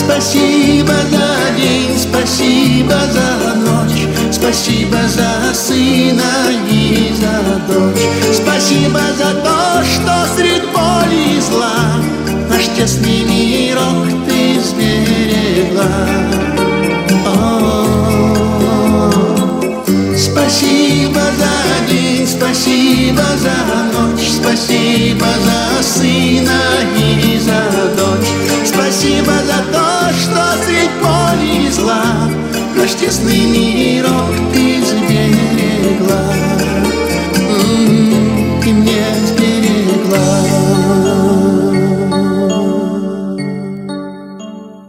Спасибо за день, спасибо за ночь, спасибо за сына и за дочь. Спасибо за то, что средь боли и зла наш тесный мирок ты сберегла. Спасибо за день, спасибо за ночь, спасибо за сына и за дочь. Спасибо за то, что средь боли и зла наш тесный мирок